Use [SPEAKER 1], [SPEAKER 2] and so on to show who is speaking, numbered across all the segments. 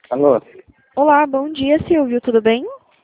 [SPEAKER 1] Alô?
[SPEAKER 2] Olá, bom dia, Silvio, tudo bem?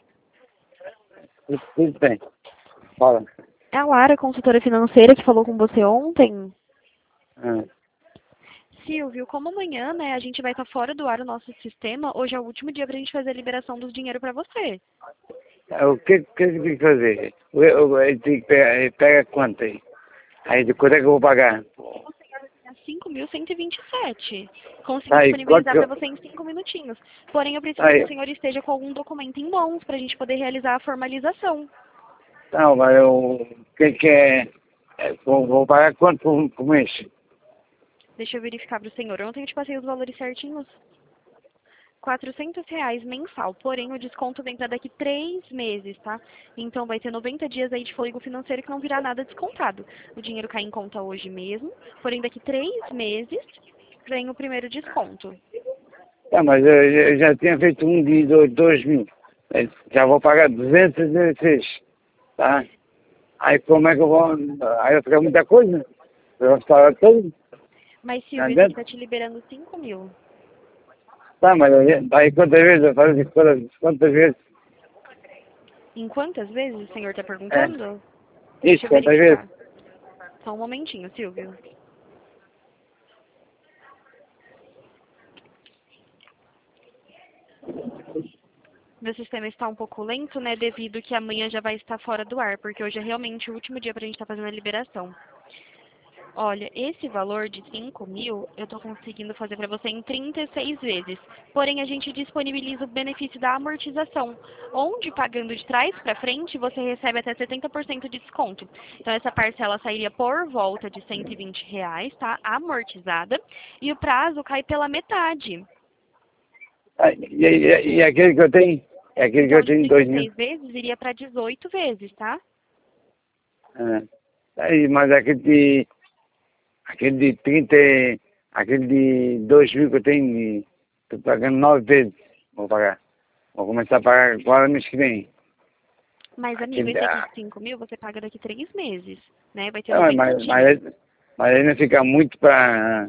[SPEAKER 1] Tudo bem. Fala.
[SPEAKER 2] É a Lara, consultora financeira, que falou com você ontem.
[SPEAKER 1] Ah,
[SPEAKER 2] Silvio, como amanhã, né, a gente vai estar fora do ar o nosso sistema, hoje é o último dia pra gente fazer a liberação dos dinheiro pra você.
[SPEAKER 1] o que eu tenho que fazer? Eu tenho que pegar, pega quanto aí? Aí de quanto é que eu vou pagar?
[SPEAKER 2] É 5.127. Consegui
[SPEAKER 1] Aí, quanto
[SPEAKER 2] disponibilizar
[SPEAKER 1] que
[SPEAKER 2] pra
[SPEAKER 1] eu...
[SPEAKER 2] você em 5 minutinhos. Porém, eu preciso que o
[SPEAKER 1] Aí,
[SPEAKER 2] senhor esteja com algum documento em mãos pra gente poder realizar a formalização.
[SPEAKER 1] não, mas eu... O que é... vou pagar quanto por mês?
[SPEAKER 2] Deixa eu verificar pro senhor. Ontem eu te passei os valores certinhos. R$ 400 mensal, porém o desconto vem para daqui 3 meses, tá? Então vai ter 90 dias aí de fôlego financeiro que não virá nada descontado. O dinheiro cai em conta hoje mesmo, porém daqui 3 meses vem o primeiro desconto.
[SPEAKER 1] Tá, mas eu já tinha feito um de 2.000. Já vou pagar 216, tá? Aí como é que eu vou... Aí vai ficar muita coisa? Eu vou pagar tudo?
[SPEAKER 2] Mas
[SPEAKER 1] Tá
[SPEAKER 2] Silvio, esse aqui
[SPEAKER 1] dentro?
[SPEAKER 2] tá te liberando 5 mil.
[SPEAKER 1] Tá, mas aí quantas vezes eu faço isso? Quantas vezes?
[SPEAKER 2] Em quantas vezes o senhor tá
[SPEAKER 1] É.
[SPEAKER 2] perguntando?
[SPEAKER 1] Isso,
[SPEAKER 2] Deixa eu
[SPEAKER 1] quantas vezes?
[SPEAKER 2] verificar. Só um momentinho, Silvio. Meu sistema está um pouco lento, né, devido que amanhã já vai estar fora do ar, porque hoje é realmente o último dia pra gente estar fazendo a liberação. Olha, esse valor de 5 mil eu estou conseguindo fazer para você em 36 vezes. Porém, a gente disponibiliza o benefício da amortização, onde pagando de trás para frente você recebe até 70% de desconto. Então, essa parcela sairia por volta de R$ 120, tá? Amortizada. E o prazo cai pela metade.
[SPEAKER 1] Ah, e aquele que eu tenho? É aquele que
[SPEAKER 2] Então,
[SPEAKER 1] eu
[SPEAKER 2] de
[SPEAKER 1] tenho 2.000.
[SPEAKER 2] 36 vezes iria para 18 vezes, tá?
[SPEAKER 1] Ah, aí, mas aquele de 30, aquele de 2.000 que eu tenho, estou pagando 9 vezes. Vou pagar. Vou começar a pagar agora mês que vem.
[SPEAKER 2] Mas, amigo,
[SPEAKER 1] Aquele,
[SPEAKER 2] esse aqui de 5 mil você paga daqui 3 meses, né? Vai ter
[SPEAKER 1] não,
[SPEAKER 2] 90 dias.
[SPEAKER 1] mas aí não fica muito para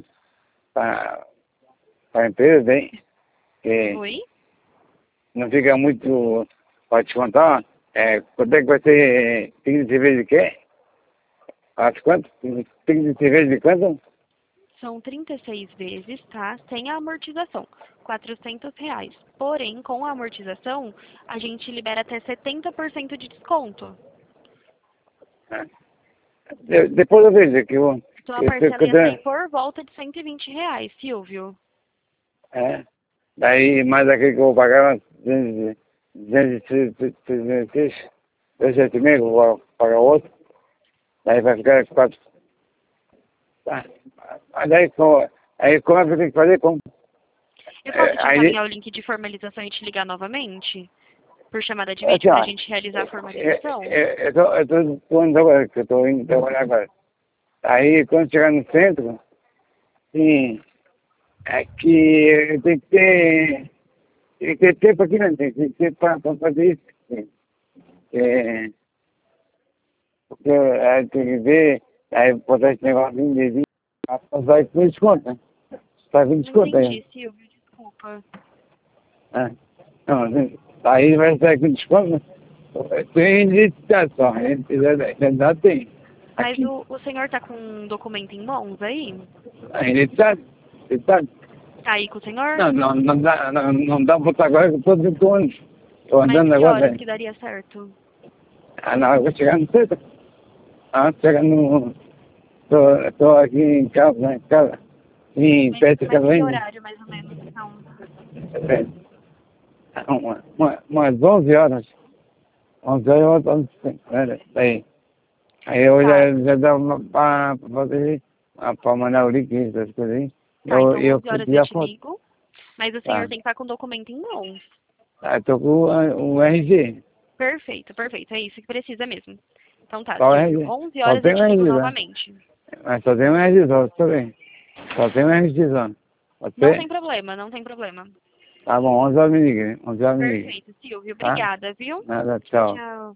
[SPEAKER 1] a empresa, hein? Que
[SPEAKER 2] Oi?
[SPEAKER 1] não fica muito para descontar. Quanto é que vai ser 30 vezes de quê? Acho quanto? 30 vezes de quanto?
[SPEAKER 2] São 36 vezes, tá? Sem a amortização, R$ 400. Porém, com a amortização, a gente libera até 70% de desconto.
[SPEAKER 1] É. Depois eu vejo que eu...
[SPEAKER 2] Então, a parcela ia sair
[SPEAKER 1] Que
[SPEAKER 2] por volta de R$ 120, Silvio.
[SPEAKER 1] é. Daí mais aquele que eu vou pagar, 236, 276, eu vou pagar outro. Daí vai ficar 4. Tá. Mas daí, aí como é que eu tenho que fazer? Como?
[SPEAKER 2] Eu posso te
[SPEAKER 1] Aí,
[SPEAKER 2] encaminhar o link de formalização e te ligar novamente? Por chamada de
[SPEAKER 1] assim,
[SPEAKER 2] vídeo para a
[SPEAKER 1] ó,
[SPEAKER 2] gente realizar a formalização?
[SPEAKER 1] eu tô indo agora, que eu tô indo trabalhar agora. Aí, quando chegar no centro, sim, é que tem que ter tempo aqui, né? Tem que ter tempo para fazer isso. Sim. É, porque aí tem que ver, aí botar esse negócio de vai com desconto, né? Vai com
[SPEAKER 2] Não
[SPEAKER 1] desconto aí.
[SPEAKER 2] entendi, Silvio, desculpa.
[SPEAKER 1] Né? Não, aí vai sair com desconto, né? Tem identificação, a identidade tem.
[SPEAKER 2] Mas
[SPEAKER 1] Aqui.
[SPEAKER 2] o senhor tá com um documento em mãos aí?
[SPEAKER 1] A identidade.
[SPEAKER 2] Tá aí com o senhor?
[SPEAKER 1] Não dá pra botar agora que eu tô dentro do ônibus. Tô
[SPEAKER 2] Mas
[SPEAKER 1] andando
[SPEAKER 2] que
[SPEAKER 1] agora,
[SPEAKER 2] horas
[SPEAKER 1] velho.
[SPEAKER 2] que daria certo?
[SPEAKER 1] Ah, não, eu vou chegar no centro. Ah, chegar no... Tô aqui em casa, né? Em casa. Em
[SPEAKER 2] Mas,
[SPEAKER 1] perto de
[SPEAKER 2] mas
[SPEAKER 1] casa
[SPEAKER 2] que
[SPEAKER 1] ainda.
[SPEAKER 2] horário, mais ou menos, então?
[SPEAKER 1] Umas 11 horas. 11 horas eu volto no centro. Daí. Aí eu
[SPEAKER 2] Tá,
[SPEAKER 1] já dá pra fazer, pra mandar o link, essas coisas aí.
[SPEAKER 2] tá. Então,
[SPEAKER 1] Eu
[SPEAKER 2] 11 horas eu
[SPEAKER 1] pedi a
[SPEAKER 2] te
[SPEAKER 1] foto.
[SPEAKER 2] ligo, mas o senhor
[SPEAKER 1] Tá.
[SPEAKER 2] tem que estar com o documento em mãos.
[SPEAKER 1] Aí tô com o RG.
[SPEAKER 2] Perfeito, perfeito. É isso que precisa mesmo. Então tá,
[SPEAKER 1] Só o
[SPEAKER 2] Silvio.
[SPEAKER 1] RG.
[SPEAKER 2] 11
[SPEAKER 1] Só
[SPEAKER 2] horas eu
[SPEAKER 1] tem o
[SPEAKER 2] te ligo
[SPEAKER 1] RG, né?
[SPEAKER 2] novamente.
[SPEAKER 1] Mas só tem o RG, só também. Só tem o RG, só. Pode
[SPEAKER 2] Não
[SPEAKER 1] ser?
[SPEAKER 2] tem problema, não tem problema.
[SPEAKER 1] Tá bom, 11 horas me liga, hein? 11 horas me liga.
[SPEAKER 2] Perfeito, Silvio.
[SPEAKER 1] Tá?
[SPEAKER 2] Obrigada, viu?
[SPEAKER 1] Nada,
[SPEAKER 2] Tchau,
[SPEAKER 1] tchau.
[SPEAKER 2] tchau.